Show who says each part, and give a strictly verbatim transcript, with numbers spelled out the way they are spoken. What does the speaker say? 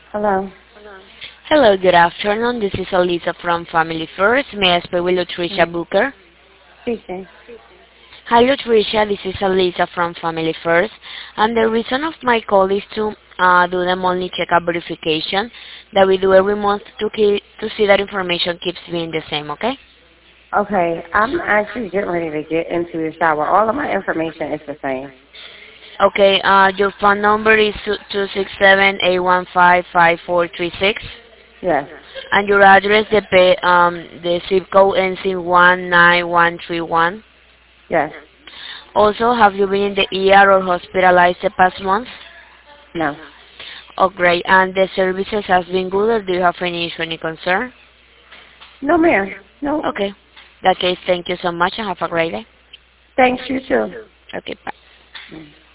Speaker 1: Hello.
Speaker 2: Hello, good afternoon. This is Elisa from Family First. May I speak with Lutricia
Speaker 1: Mm.
Speaker 2: Booker?
Speaker 1: Speaking.
Speaker 2: Hi, Lutricia. This is Elisa from Family First. And the reason of my call is to uh, do the monthly checkup verification that we do every month to, keep, to see that information keeps being the same, okay?
Speaker 1: Okay, I'm actually getting ready to get into the shower. All of my information is the same.
Speaker 2: Okay, uh, your phone number is two six seven, eight one five, five four three six.
Speaker 1: Yes.
Speaker 2: And your address, the, pa- um, the zip code ends in one nine one three one.
Speaker 1: Yes.
Speaker 2: Also, have you been in the E R or hospitalized the past month?
Speaker 1: No.
Speaker 2: Oh, great. And the services has been good, or do you have any issue, any concern?
Speaker 1: No, ma'am. No.
Speaker 2: Okay. In that case, thank you so much and have a great day.
Speaker 1: Thanks, you too.
Speaker 2: Okay, bye.
Speaker 1: Mm.